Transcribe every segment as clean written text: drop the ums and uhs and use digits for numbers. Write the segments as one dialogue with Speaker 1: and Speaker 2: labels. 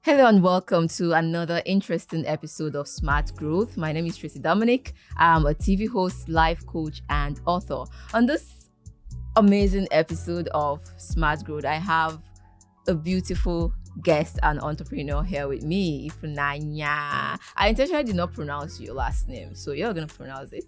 Speaker 1: Hello and welcome to another interesting episode of Smart Growth. My name is Tracy Dominic. I'm a TV host, life coach, and author. On this amazing episode of Smart Growth, I have a beautiful guest and entrepreneur here with me, Ifunanya. I intentionally did not pronounce your last name, so you're going to pronounce it.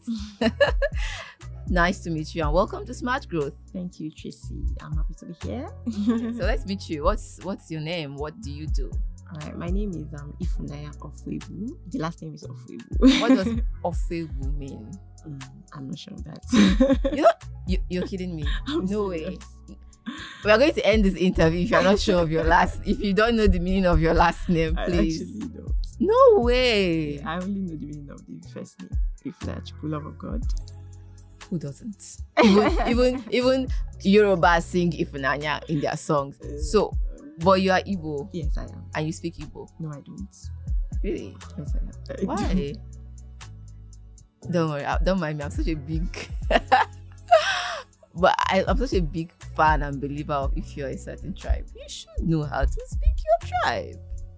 Speaker 1: Nice to meet you and welcome to Smart Growth.
Speaker 2: Thank you, Tracy. I'm happy to be here.
Speaker 1: So let's meet you. What's your name? What do you do?
Speaker 2: All right, my name is Ifunanya Ofwebu. The last name is Ofwebu.
Speaker 1: What does Ofwebu mean?
Speaker 2: I'm not sure of that.
Speaker 1: You're kidding me.
Speaker 2: I'm
Speaker 1: No
Speaker 2: serious.
Speaker 1: way. We are going to end this interview if you're not sure of your last. If you don't know the meaning of your last name,
Speaker 2: I
Speaker 1: please.
Speaker 2: actually don't.
Speaker 1: No way.
Speaker 2: I only know the meaning of the first name. Ifunanya Love of God.
Speaker 1: Who doesn't? Even Yoruba sing Ifunanya in their songs. So, but you are Igbo
Speaker 2: Yes, I am.
Speaker 1: and you speak Igbo.
Speaker 2: No, I don't.
Speaker 1: Really?
Speaker 2: Yes, I am.
Speaker 1: Why? Don't worry. Don't mind me. I'm such a big. But I'm such a big fan and believer of if you're a certain tribe, you should know how to speak your tribe.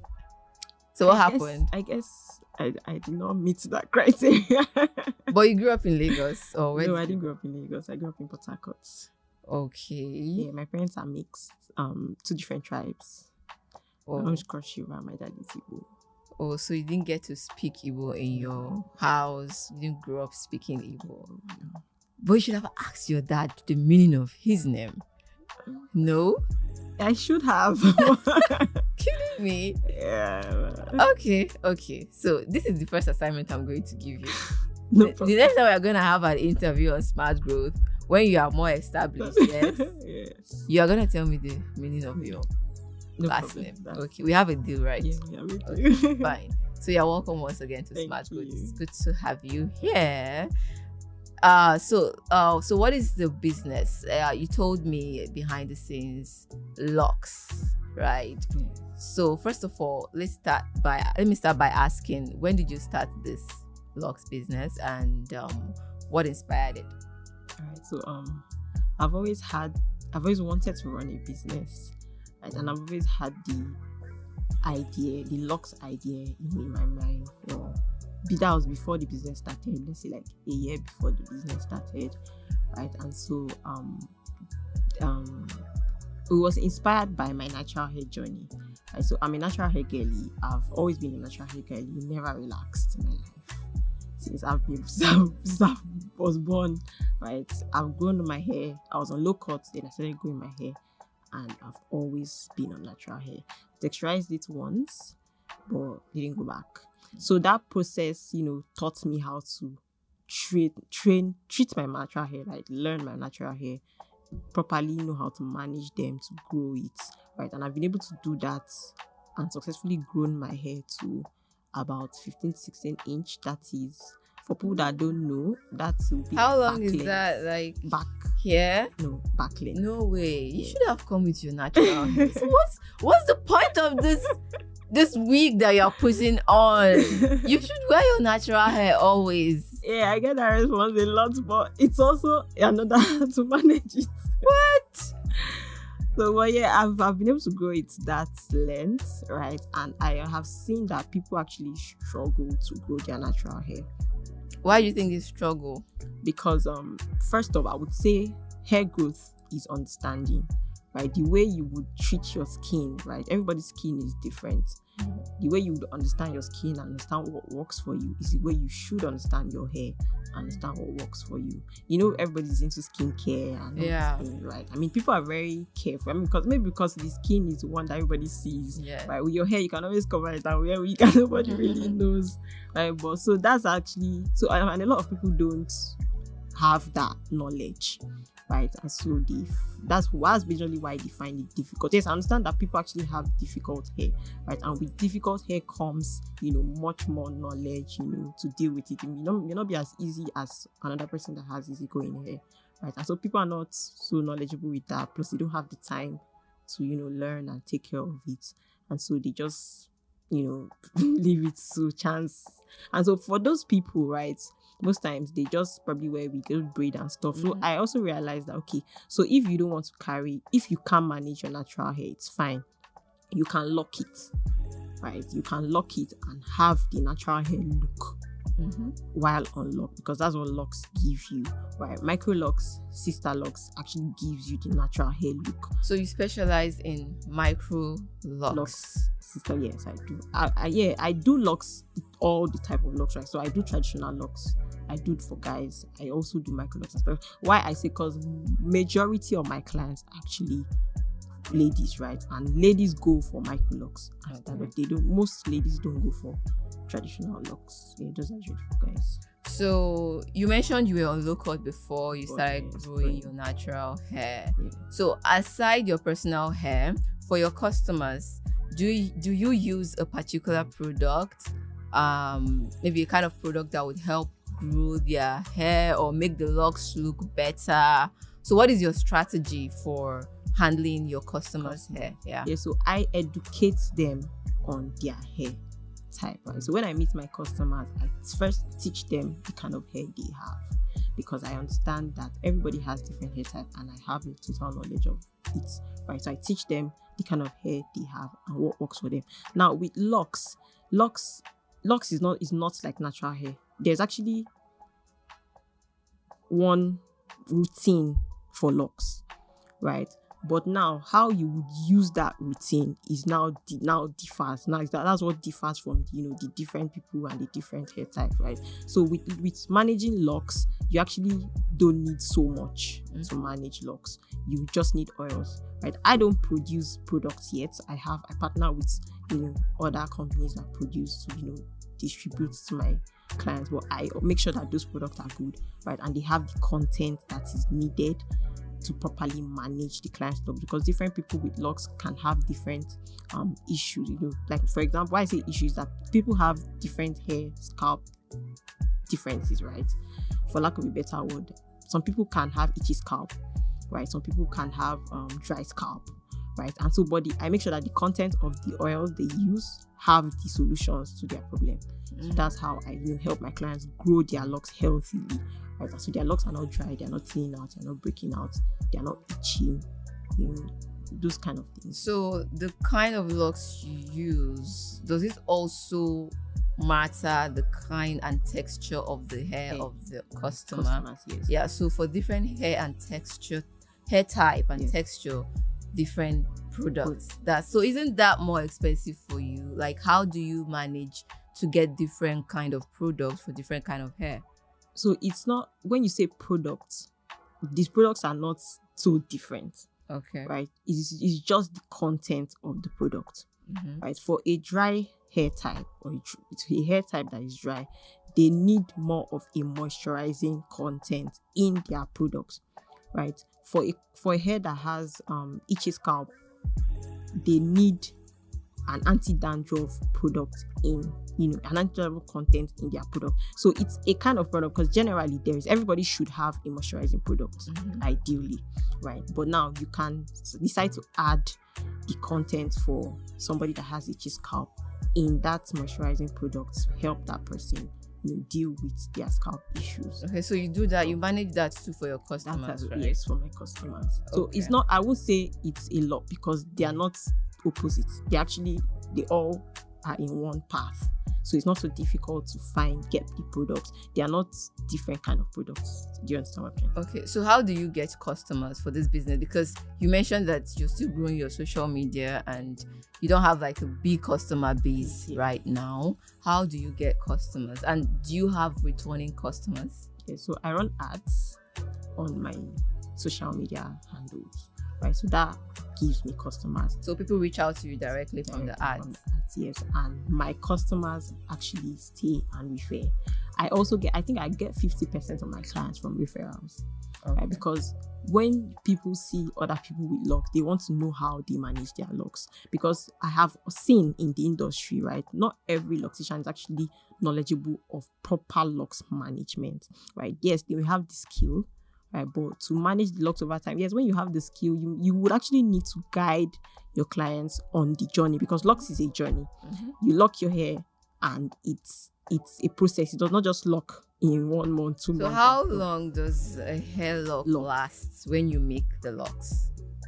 Speaker 1: So what happened?
Speaker 2: I guess I did not meet that criteria.
Speaker 1: But you grew up in Lagos, or where?
Speaker 2: No, I didn't grow up in Lagos. I grew up in Port Harcourt.
Speaker 1: Okay.
Speaker 2: Yeah, my parents are mixed. Two different tribes. My
Speaker 1: Oh.
Speaker 2: mom's Cross River, my dad is Igbo.
Speaker 1: Oh, so you didn't get to speak Igbo in your house. You didn't grow up speaking Igbo. But you should have asked your dad the meaning of his name. No?
Speaker 2: I should have.
Speaker 1: Kidding me?
Speaker 2: Yeah.
Speaker 1: Okay. So this is the first assignment I'm going to give you.
Speaker 2: No
Speaker 1: The
Speaker 2: problem.
Speaker 1: next time we're going to have an interview on Smart Growth, when you are more established, yes,
Speaker 2: Yes.
Speaker 1: you are going to tell me the meaning of your
Speaker 2: No
Speaker 1: last
Speaker 2: problem.
Speaker 1: name.
Speaker 2: That's-
Speaker 1: Okay, we have a deal, right?
Speaker 2: Yeah, me
Speaker 1: Okay,
Speaker 2: too.
Speaker 1: fine. So you're welcome once again to
Speaker 2: Thank
Speaker 1: Smart Growth.
Speaker 2: you.
Speaker 1: It's good to have you here. So what is the business? You told me behind the scenes locks, right? So first of all, let me start by asking, when did you start this locks business and what inspired it?
Speaker 2: Alright, so I've always wanted to run a business, right? And I've always had the locks idea in my mind. That was before the business started, let's say like a year before the business started, right? And so it was inspired by my natural hair journey, right? So I'm a natural hair girly. I've always been a natural hair girly, never relaxed in my life since I was born, right? I've grown my hair. I was on low cuts, then I started growing my hair, and I've always been on natural hair. Texturized it once, but didn't go back. So that process, taught me how to treat my natural hair, like learn my natural hair, properly know how to manage them, to grow it, right? And I've been able to do that and successfully grown my hair to about 15-16 inch. That is, for people that don't know, that will be
Speaker 1: How long
Speaker 2: back
Speaker 1: is
Speaker 2: length.
Speaker 1: that? Like
Speaker 2: Back,
Speaker 1: here?
Speaker 2: no, back length.
Speaker 1: No way. You
Speaker 2: Yeah.
Speaker 1: should have come with your natural hair. So what's the point of this wig that you're putting on? You should wear your natural hair always.
Speaker 2: Yeah, I get that response a lot, but it's also another to manage it.
Speaker 1: What?
Speaker 2: So, well, yeah, I've been able to grow it that length, right? And I have seen that people actually struggle to grow their natural hair
Speaker 1: Why do you think you struggle?
Speaker 2: because, first off, I would say hair growth is understanding, right? The way you would treat your skin, right? Everybody's skin is different. The way you would understand your skin and understand what works for you is the way you should understand your hair, understand what works for you. Everybody's into skincare and all
Speaker 1: Yeah.
Speaker 2: these things, right? I mean, people are very careful. I mean, because the skin is the one that everybody sees,
Speaker 1: Yeah.
Speaker 2: right? With your hair, you can always cover it and wear wig and nobody really knows, right? But so that's actually and a lot of people don't have that knowledge, right? And so that's basically why they find it difficult. Yes, I understand that people actually have difficult hair, right? And with difficult hair comes, much more knowledge, to deal with it. It may not be as easy as another person that has easygoing hair, right? And so people are not so knowledgeable with that. Plus, they don't have the time to, learn and take care of it. And so they just, leave it to chance. And so for those people, right, most times they just probably wear wig, braid and stuff. So I also realized that, okay, so if you can't manage your natural hair, it's fine. You can lock it. right? You can lock it and have the natural hair look while unlocked, because that's what locks give you, right? Micro locks, sister locks actually gives you the natural hair look.
Speaker 1: So you specialize in micro locks.
Speaker 2: Sister, yes, I do. I do locks, all the type of locks, right? So I do traditional locks, I do it for guys, I also do micro locks and stuff. Why I say, because majority of my clients actually ladies, right? And ladies go for micro locks. Most ladies don't go for traditional locks. Yeah, those are just for guys.
Speaker 1: So you mentioned you were on low cut before you started growing your natural hair.
Speaker 2: Yeah.
Speaker 1: So aside your personal hair, for your customers, do you use a particular product, maybe a kind of product that would help grow their hair or make the locks look better? So what is your strategy for handling your customers' hair? Yeah,
Speaker 2: so I educate them on their hair type, right? So when I meet my customers, I first teach them the kind of hair they have, because I understand that everybody has different hair type and I have a total knowledge of it, right? So I teach them the kind of hair they have and what works for them. Now with locks is not like natural hair. There's actually one routine for locks, right? But now how you would use that routine is now differs. That's what differs from the different people and the different hair type, right? So with managing locks, you actually don't need so much to manage locks. You just need oils, right? I don't produce products yet. I partner with other companies that produce to distribute to my clients, but I make sure that those products are good, right? And they have the content that is needed to properly manage the client's lock, because different people with locks can have different issues. Like for example, why I say issues, that people have different hair scalp differences, right? For lack of a better word, some people can have itchy scalp, right? Some people can have dry scalp, right? And so I make sure that the content of the oils they use have the solutions to their problem. So that's how I help my clients grow their locks healthily, right? So their locks are not dry, they're not thinning out, they're not breaking out, they're not itching, those kind of things.
Speaker 1: So the kind of locks you use, does it also matter the kind and texture of the hair of the customer?
Speaker 2: Yes.
Speaker 1: Yeah, so for different hair and texture, hair type and texture, different products. So isn't that more expensive for you? Like, how do you manage to get different kind of products for different kind of hair?
Speaker 2: So it's not, when you say products, these products are not so different.
Speaker 1: Okay.
Speaker 2: Right? It's just the content of the product. Right? For a dry hair type, or a hair type that is dry, they need more of a moisturizing content in their products. Right? For a hair that has itchy scalp, they need an anti-dandruff product in, an anti-dandruff content in their product. So it's a kind of product, because generally everybody should have a moisturizing product, ideally, right? But now you can decide to add the content for somebody that has itchy scalp in that moisturizing product to help that person deal with their scalp issues.
Speaker 1: Okay, so you do that, you manage that too for your customers, right?
Speaker 2: Yes, for my customers. So it's not, I would say it's a lot, because they are not opposites. They all are in one path. So it's not so difficult to get the products. They are not different kind of products. Do you understand what I'm saying?
Speaker 1: Okay, so how do you get customers for this business? Because you mentioned that you're still growing your social media and you don't have like a big customer base right now. How do you get customers? And do you have returning customers?
Speaker 2: Okay, so I run ads on my social media handles, right? So that gives me customers.
Speaker 1: So people reach out to you directly from the ads?
Speaker 2: Yes, and my customers actually stay and refer. I think I get 50% of my clients from referrals, right? Because when people see other people with locks, they want to know how they manage their locks. Because I have seen in the industry, right, not every loctician is actually knowledgeable of proper locks management, right? Yes, they will have the skill, right? But to manage the locks over time, yes, when you have the skill, you would actually need to guide your clients on the journey, because locks is a journey. You lock your hair and it's a process. It does not just lock in 1 month, 2 months.
Speaker 1: So how long does a hair lock last when you make the locks?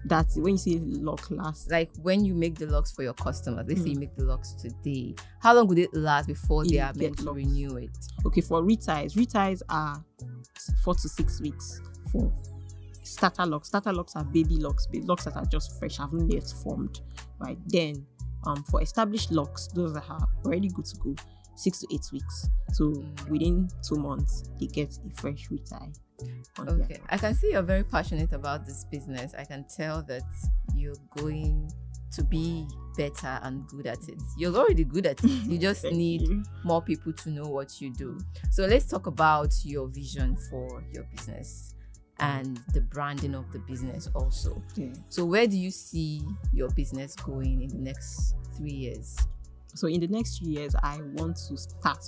Speaker 2: That's when you say lock last.
Speaker 1: Like when you make the locks for your customers, let's say you make the locks today, how long would it last before they are meant to renew it?
Speaker 2: Okay, for retires are 4 to 6 weeks. For starter locks are baby locks that are just fresh, haven't yet formed, right? Then for established locks, those that are already good to go, 6 to 8 weeks. So within 2 months, they get a fresh retie.
Speaker 1: Okay, I can see you're very passionate about this business. I can tell that you're going to be better and good at it. You're already good at it. You just need more people to know what you do. So let's talk about your vision for your business and the branding of the business also.
Speaker 2: Yeah.
Speaker 1: So where do you see your business going in the next 3 years?
Speaker 2: So in the next 3 years, I want to start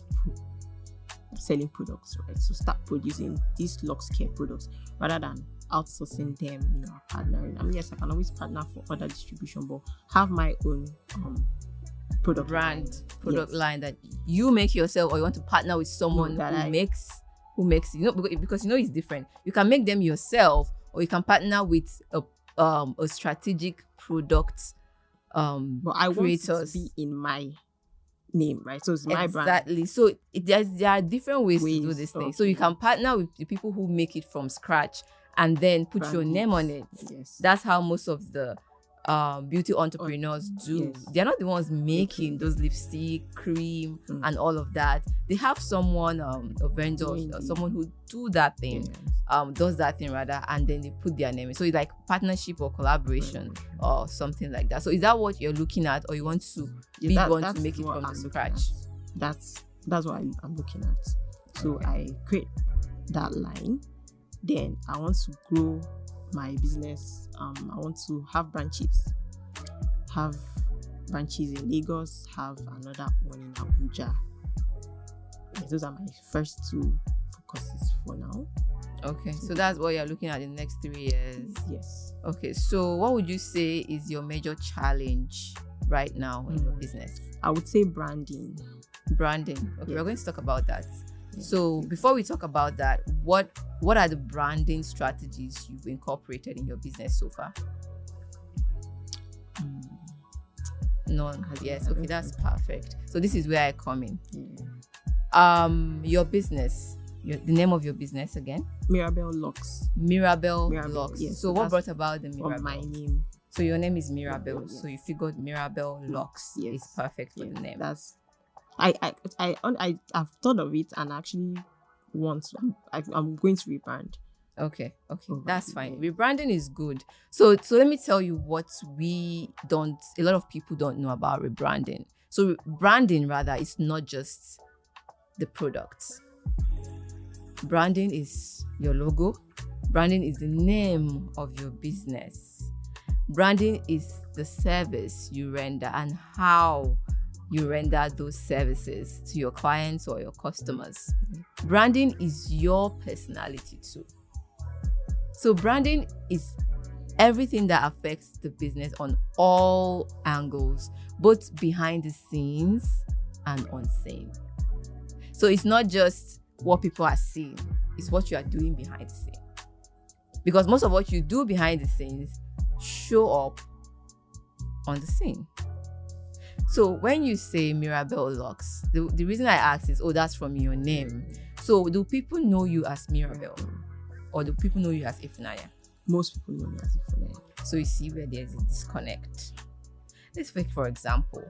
Speaker 2: selling products, right? So start producing these Lux Care products rather than outsourcing them, partnering. I mean, yes, I can always partner for other distribution, but have my own product line that you make yourself, or you want to partner with someone who makes because it's different. You can make them yourself, or you can partner with a strategic product but I want it to be in my name, right? So it's my brand.
Speaker 1: Exactly. So there are different ways to do this thing. So you can partner with the people who make it from scratch and then put your name on it.
Speaker 2: Yes.
Speaker 1: That's how most of the beauty entrepreneurs do. Yes. They're not the ones making those lipstick, cream, and all of that. They have someone, a vendor, someone who does that thing rather, and then they put their name in. So it's like partnership or collaboration or something like that. So is that what you're looking at, or you want to be one to make it from the scratch?
Speaker 2: That's what I'm looking at. So I create that line. Then I want to grow my business. I want to have branches in Lagos, have another one in Abuja. Yes, those are my first 2 focuses for now.
Speaker 1: Okay, so that's what you're looking at in the next 3 years.
Speaker 2: Yes.
Speaker 1: Okay, so what would you say is your major challenge right now in your business?
Speaker 2: I would say branding.
Speaker 1: Okay, we're going to talk about that. So before we talk about that, what are the branding strategies you've incorporated in your business so far? None. Yes. Okay, that's perfect. So this is where I come in. Your business, the name of your business again?
Speaker 2: Mirabelle Lux.
Speaker 1: Mirabelle Lux. Yes, so what brought about the Mirabelle?
Speaker 2: My name.
Speaker 1: So your name is Mirabelle. Yes. So you figured Mirabelle Lux is perfect for the name.
Speaker 2: That's I've thought of it and actually I'm going to rebrand.
Speaker 1: Okay, that's fine. Rebranding is good. So let me tell you what a lot of people don't know about rebranding. So branding rather is not just the products. Branding is your logo. Branding is the name of your business. Branding is the service you render and how you render those services to your clients or your customers. Branding is your personality too. So branding is everything that affects the business on all angles, both behind the scenes and on scene. So it's not just what people are seeing, it's what you are doing behind the scene. Because most of what you do behind the scenes show up on the scene. So when you say Mirabelle Lux, the reason I ask is, that's from your name. So do people know you as Mirabelle? Or do people know you as Ifunanya?
Speaker 2: Most people know me as Ifunanya.
Speaker 1: So you see where there's a disconnect. Let's take, for example,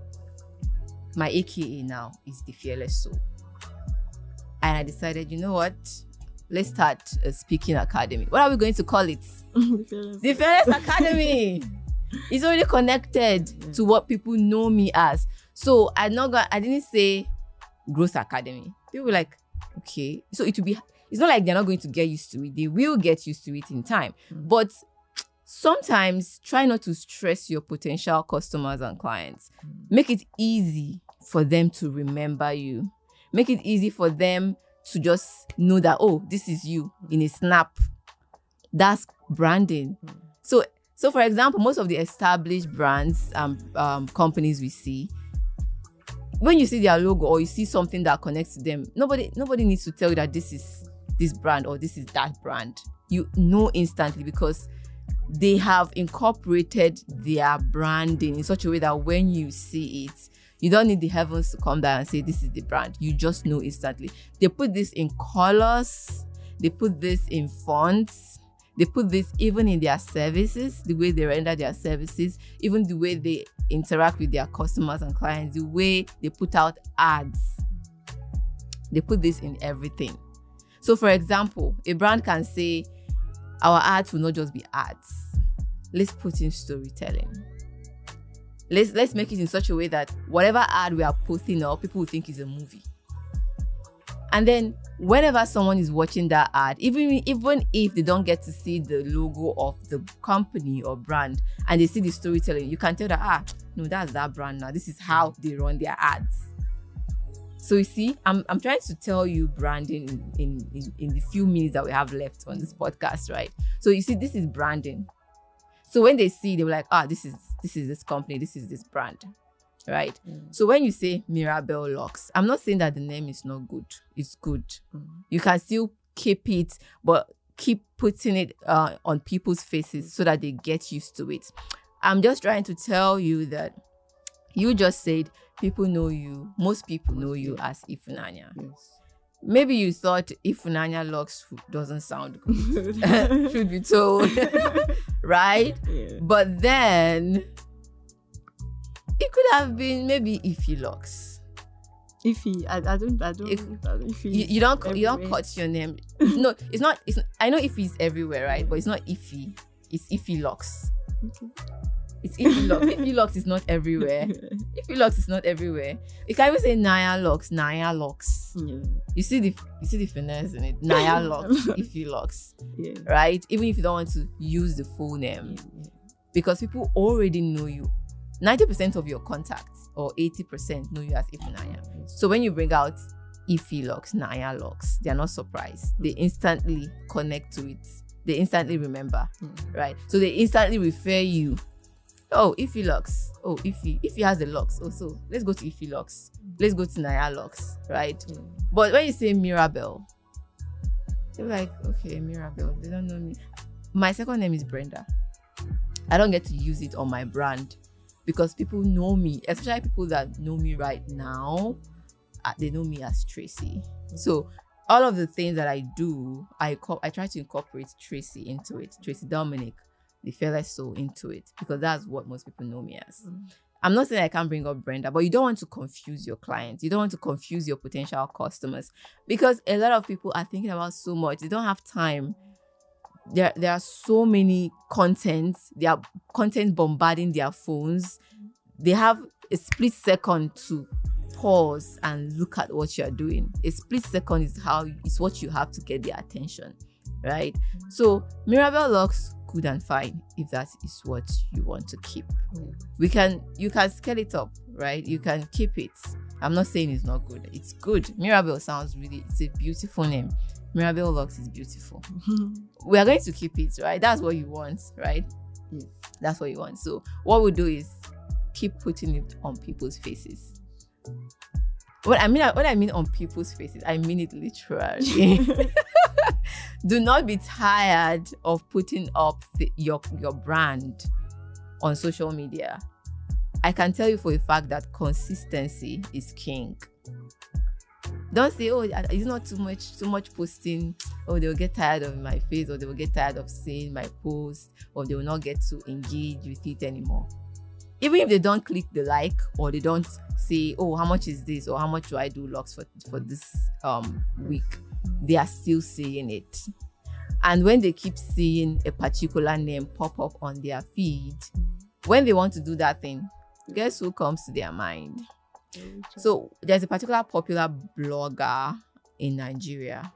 Speaker 1: my AKA now is The Fearless Soul. And I decided, you know what? Let's start a speaking academy. What are we going to call it? The Fearless Academy. It's already connected to what people know me as. So I didn't say Growth Academy. People were like, okay. So it will be, it's not like they're not going to get used to it. They will get used to it in time. But sometimes try not to stress your potential customers and clients. Make it easy for them to remember you. Make it easy for them to just know that, this is you in a snap. That's branding. So for example, most of the established brands companies we see, when you see their logo or you see something that connects to them, nobody needs to tell you that this is this brand or this is that brand. You know instantly because they have incorporated their branding in such a way that when you see it, you don't need the heavens to come down and say this is the brand. You just know instantly. They put this in colors, they put this in fonts, they put this even in their services, the way they render their services, even the way they interact with their customers and clients, the way they put out ads. They put this in everything. So for example, a brand can say, our ads will not just be ads. Let's put in storytelling. Let's make it in such a way that whatever ad we are posting up, people will think is a movie. And then whenever someone is watching that ad, even if they don't get to see the logo of the company or brand and they see the storytelling, you can tell that, no, that's that brand now. This is how they run their ads. So you see, I'm trying to tell you branding in the few minutes that we have left on this podcast, right? So you see, this is branding. So when they see, they're like, this is this company, this is this brand, right? So when you say Mirabelle Locks, I'm not saying that the name is not good. It's good. You can still keep it, but keep putting it on people's faces so that they get used to it. I'm just trying to tell you that you just said people know you. Most people know you as Ifunanya. Yes. Maybe you thought Ifunanya Locks doesn't sound good. Should be told. Right? Yeah. But then it could have been maybe Ify Locks.
Speaker 2: Ify, I don't Ify.
Speaker 1: You don't cut your name. No, it's not. I know Ify is everywhere, right? But it's not Ify. It's Ify Locks. Okay. It's Ify Locks. Ify Locks is not everywhere. Ify Locks is not everywhere. You can even say Naya Locks. Yeah. You see the finesse in it. Naya Locks, Ify Locks. Yeah. Right? Even if you don't want to use the full name. Yeah. Because people already know you. 90% of your contacts or 80% know you as Ifunanya. Yes. So when you bring out Ify Locks, Naya Locks, they're not surprised. They instantly connect to it. They instantly remember. Right? So they instantly refer you. Oh, Ify Locks. Oh, Ify has the locks. Oh, so let's go to Ify Locks. Let's go to Naya Locks, right? But when you say Mirabelle, they're like, okay, Mirabelle. They don't know me. My second name is Brenda. I don't get to use it on my brand because people know me, especially people that know me right now. They know me as Tracy. So all of the things that I do, I try to incorporate Tracy into it. Tracy Dominic. The fearless soul into it because that's what most people know me as. I'm not saying I can't bring up Brenda, but you don't want to confuse your clients. You don't want to confuse your potential customers because a lot of people are thinking about so much. They don't have time. There are so many contents. They are content bombarding their phones. They have a split second to pause and look at what you're doing. A split second is what you have to get their attention, right? So Mirabelle Locks, good and fine if that is what you want to keep. You can scale it up, right? You can keep it. I'm not saying it's not good. It's good. Mirabelle sounds it's a beautiful name. Mirabelle Locks is beautiful. We are going to keep it, right? That's what you want, right? That's what you want. So what we'll do is keep putting it on people's faces. What I mean on people's faces, I mean it literally. Do not be tired of putting up your brand on social media. I can tell you for a fact that consistency is king. Don't say, oh, it's not too much posting. Oh, they'll get tired of my face, or they will get tired of seeing my post, or they will not get to engage with it anymore. Even if they don't click the like, or they don't say, oh, how much is this, or how much do I do locks for this week, they are still seeing it. And when they keep seeing a particular name pop up on their feed, when they want to do that thing, guess who comes to their mind? So there's a particular popular blogger in Nigeria.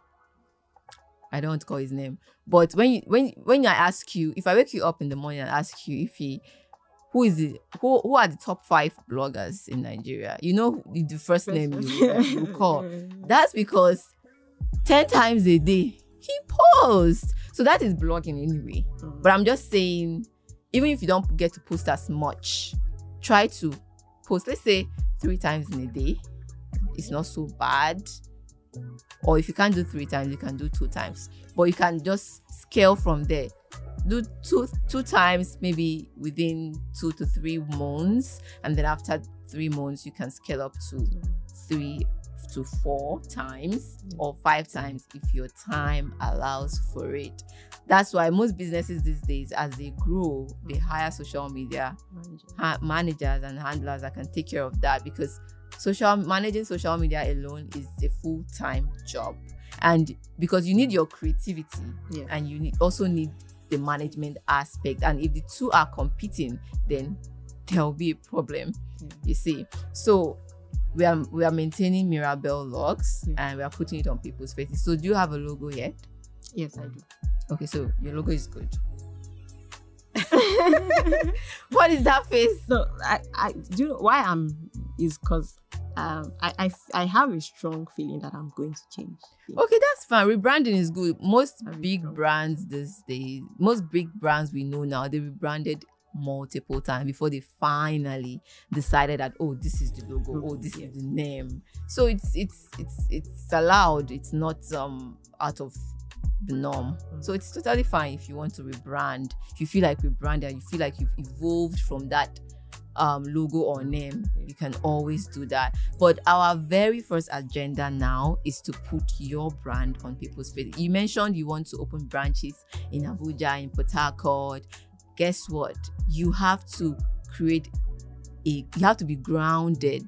Speaker 1: I don't want to call his name, but when I ask you, if I wake you up in the morning and ask you who are the top 5 bloggers in Nigeria, you know the first name you call. That's because 10 times a day he posts. So that is blogging anyway. But I'm just saying, even if you don't get to post as much, try to post, let's say 3 times in a day. It's not so bad. Or if you can't do 3 times, you can do 2 times. But you can just scale from there. do two times, maybe within 2 to 3 months, and then after 3 months you can scale up to 3 to 4 times or 5 times if your time allows for it. That's why most businesses these days, as they grow, they hire social media managers and handlers that can take care of that, because managing social media alone is a full-time job. And because you need your creativity, and you also need the management aspect, and if the two are competing, then there'll be a problem. You see, so we are maintaining Mirabelle locks, and we are putting it on people's faces. So do you have a logo yet?
Speaker 2: Yes, I do.
Speaker 1: Okay, so your logo is good. What is that face?
Speaker 2: So I do you know why is because I have a strong feeling that I'm going to change.
Speaker 1: Okay, that's fine. Rebranding is good. Most big brands these days, most big brands we know now, they rebranded multiple times before they finally decided that, oh, this is the logo, this is the name. So it's allowed. It's not out of the norm. So it's totally fine if you want to rebrand. If you feel like rebranding, you feel like you've evolved from that logo or name, you can always do that. But our very first agenda now is to put your brand on people's face. You mentioned you want to open branches in Abuja, in Port Harcourt. Guess what? You have to you have to be grounded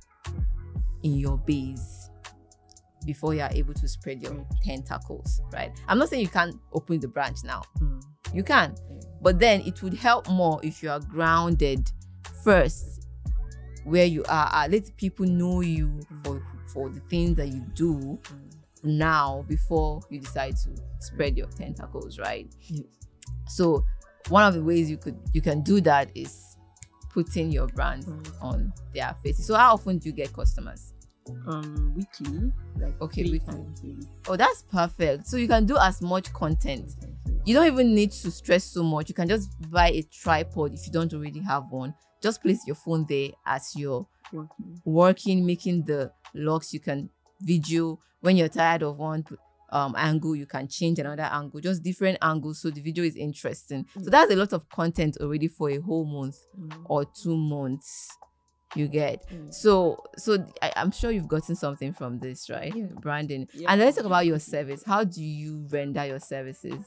Speaker 1: in your base before you are able to spread your tentacles, right? I'm not saying you can't open the branch now. You can, but then it would help more if you are grounded first where you are. Let people know you for the things that you do now before you decide to spread your tentacles, right? So one of the ways you can do that is putting your brand on their faces. So how often do you get customers?
Speaker 2: Weekly, like
Speaker 1: weekly.
Speaker 2: Times a week.
Speaker 1: Oh, that's perfect. So you can do as much content. You don't even need to stress so much. You can just buy a tripod if you don't already have one. Just place your phone there as you're working, making the locks. You can video when you're tired of one angle, you can change another angle, just different angles, so the video is interesting. So that's a lot of content already for a whole month or 2 months. You get so I'm sure you've gotten something from this, right? Branding. And let's talk about your service. How do you render your services?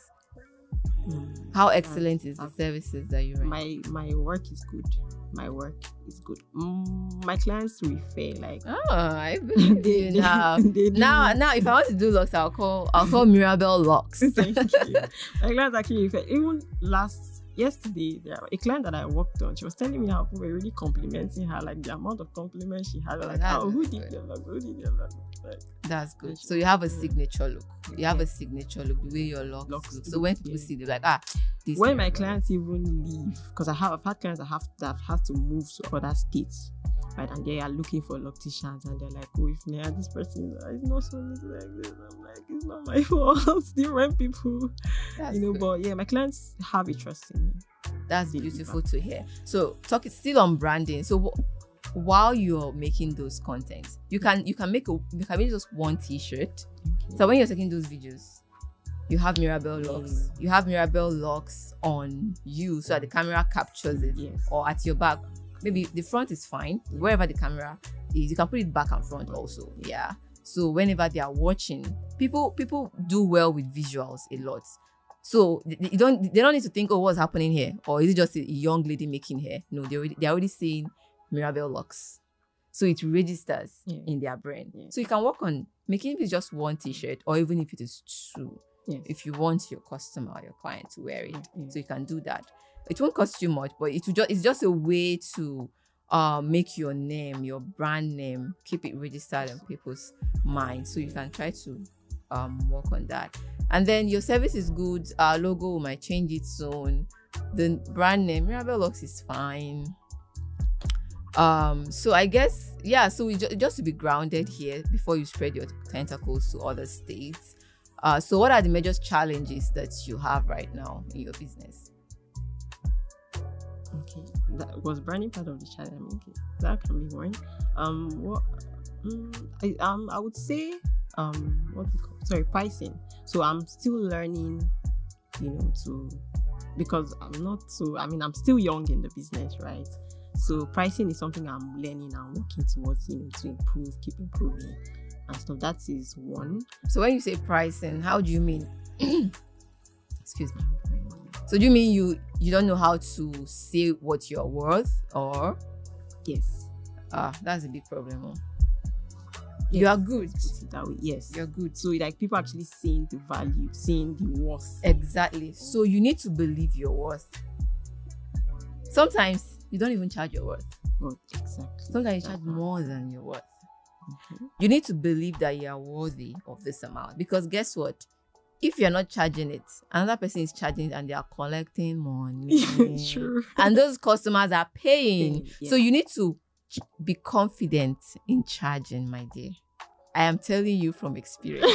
Speaker 1: How excellent is the services that you render?
Speaker 2: My work is good. My work is good. My clients refer, like,
Speaker 1: I believe you now. Now if I want to do locks, I'll call Mirabelle Locks.
Speaker 2: Thank you. My clients actually refer. Even yesterday, a client that I worked on, she was telling me how people were really complimenting her, like the amount of compliments she had. Like, who did your look? Like,
Speaker 1: that's good. So you have a signature look. You have a signature look, the way your locks look. So when people see, they're like, this. When
Speaker 2: my clients even leave, because I've had clients that have had to move to other states, right? And they are looking for locticians, and they're like, oh, if this person is not so neat like this, I'm like, it's not my fault. Different people, that's good. But yeah, my clients have a trust in me.
Speaker 1: That's beautiful to hear. So talking still on branding. So while you're making those contents, you can make just one t-shirt. So when you're taking those videos, you have Mirabelle Locks. You have Mirabelle Locks on you, so that the camera captures it, or at your back. Maybe the front is fine. Wherever the camera is, you can put it back and front also. Yeah. So whenever they are watching, people do well with visuals a lot. So they don't need to think, oh, what's happening here, or is it just a young lady making hair? No, they're already seeing Mirabelle Locks, so it registers in their brain. So you can work on making it just one t-shirt, or even if it is 2. If you want your customer or your client to wear it, so you can do that. It won't cost you much, but it's just a way to make your name, your brand name, keep it registered in people's minds. So you can try to work on that. And then your service is good. Our logo, we might change it soon. The brand name, Mirabelle Locks, is fine. So I guess, so we just to be grounded here before you spread your tentacles to other states. So what are the major challenges that you have right now in your business?
Speaker 2: Okay, that was branding part of the challenge. Okay, that can be one. I would say pricing. So I'm still learning, to because I'm still young in the business, right? So pricing is something I'm learning and working towards, to improve, keep improving and stuff. That is one.
Speaker 1: So when you say pricing, how do you mean? Excuse me. So do you mean you don't know how to say what you're worth, or?
Speaker 2: Yes.
Speaker 1: That's a big problem. Huh?
Speaker 2: Yes.
Speaker 1: You are good.
Speaker 2: Put it that way. Yes.
Speaker 1: You're good.
Speaker 2: So like people actually seeing the value, seeing the worth.
Speaker 1: Exactly. So you need to believe your worth. Sometimes you don't even charge your worth.
Speaker 2: But exactly.
Speaker 1: Sometimes you charge more than your worth.
Speaker 2: Okay.
Speaker 1: You need to believe that you are worthy of this amount, because guess what? If you're not charging it, another person is charging and they are collecting money.
Speaker 2: True.
Speaker 1: And those customers are paying.
Speaker 2: Yeah.
Speaker 1: So you need to be confident in charging, my dear. I am telling you from experience.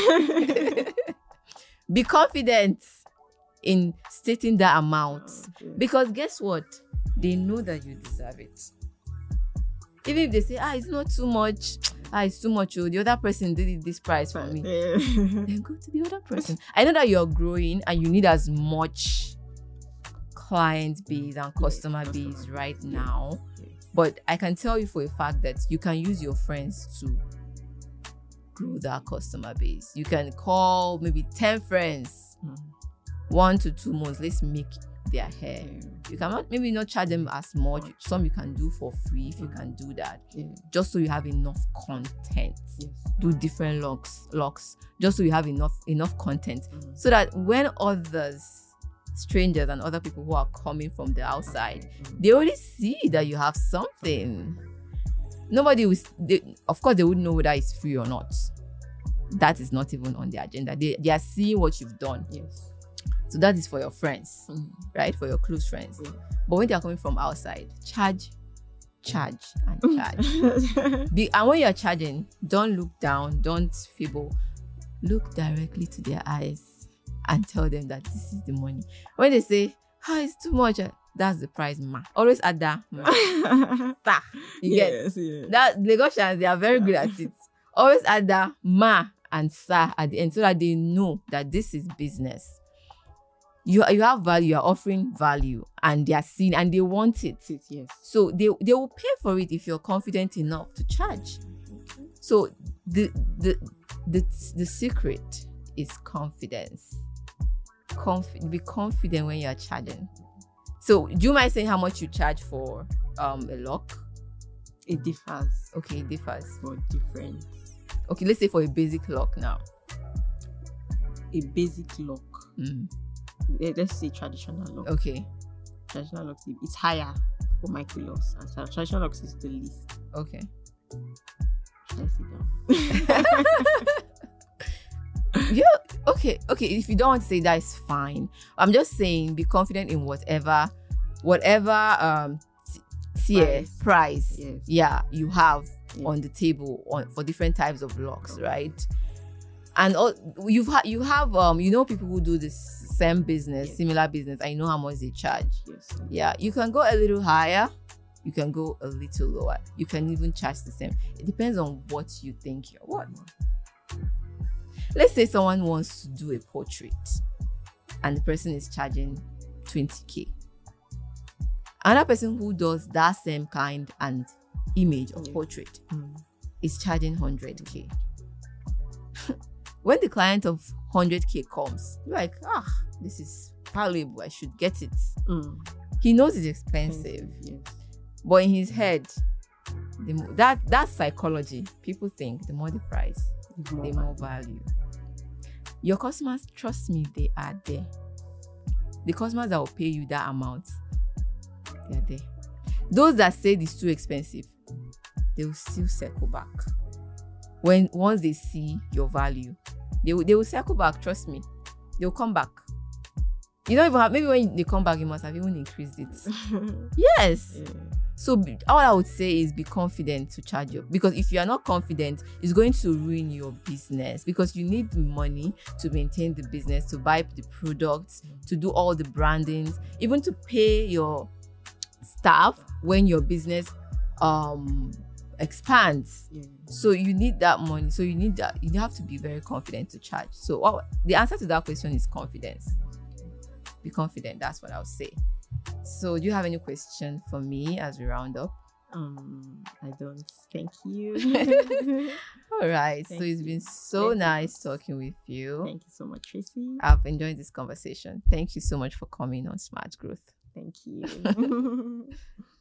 Speaker 1: Be confident in stating that amount.
Speaker 2: Okay.
Speaker 1: Because guess what? They know that you deserve it. Even if they say, it's not too much. It's too much. The other person did this price for me.
Speaker 2: Yeah.
Speaker 1: Then go to the other person. I know that you're growing and you need as much client base and customer base right now.
Speaker 2: Yeah.
Speaker 1: But I can tell you for a fact that you can use your friends to grow that customer base. You can call maybe 10 friends, 1 to 2 months. Let's make their hair. You cannot maybe not charge them as much. Some you can do for free if you can do that. Just so you have enough content.
Speaker 2: Yes.
Speaker 1: Do different locks just so you have enough content, so that when others, strangers and other people who are coming from the outside, they already see that you have something. Nobody will, of course they wouldn't know whether it's free or not. That is not even on the agenda. They are seeing what you've done.
Speaker 2: Yes.
Speaker 1: So that is for your friends, right? For your close friends.
Speaker 2: Yeah.
Speaker 1: But when they are coming from outside, charge and charge. And when you're charging, don't look down, don't fibble. Look directly to their eyes and tell them that this is the money. When they say, it's too much, that's the price, ma. Always add that, ma. You get that. Lagosians, they are very good at it. Always add that, ma and sa at the end, so that they know that this is business. You have value, you're offering value, and they are seeing and they want it.
Speaker 2: Yes.
Speaker 1: So they will pay for it if you're confident enough to charge.
Speaker 2: Okay.
Speaker 1: So the secret is confidence. Be confident when you're charging. So do you mind saying how much you charge for a lock?
Speaker 2: It differs.
Speaker 1: Okay, it differs.
Speaker 2: For different.
Speaker 1: Okay, let's say for a basic lock now.
Speaker 2: A basic lock. Let's say traditional lock.
Speaker 1: Okay.
Speaker 2: Traditional locks, it's higher for micro locks, and so traditional locks is the least.
Speaker 1: Okay.
Speaker 2: Should I sit down?
Speaker 1: Yeah. Okay. If you don't want to say that, it's fine. I'm just saying, be confident in whatever price
Speaker 2: yes.
Speaker 1: you have on the table for different types of locks, right? And you have people who do this same business, similar business. I know how much they charge.
Speaker 2: Yes.
Speaker 1: Yeah, you can go a little higher, you can go a little lower, you can even charge the same. It depends on what you think you're worth. Let's say someone wants to do a portrait and the person is charging 20k. Another person who does that same kind and image of portrait is charging 100k. When the client of 100k comes, you're like, this is valuable, I should get it. He knows it's expensive. Yes. But in his head, that's psychology. People think the more the price, the more value. Your customers, trust me, they are there. The customers that will pay you that amount, they are there. Those that say it's too expensive, they will still circle back. Once they see your value, they will circle back. Trust me, they will come back. You don't even have, maybe when they come back, you must have even increased it. Yes. Yeah. So all I would say is be confident to charge you, because if you are not confident, it's going to ruin your business, because you need money to maintain the business, to buy the products, to do all the brandings, even to pay your staff when your business expands. So you need that money. So you have to be very confident to charge. So the answer to that question is confidence. be confident. That's what I'll say. So do you have any question for me as we round up?
Speaker 2: I don't. Thank you.
Speaker 1: All right. So
Speaker 2: Thank
Speaker 1: it's
Speaker 2: you.
Speaker 1: been so
Speaker 2: Thank you.
Speaker 1: nice talking with you.
Speaker 2: Thank you so much, Tracy.
Speaker 1: I've enjoyed this conversation. Thank you so much for coming on Smart Growth.
Speaker 2: Thank you.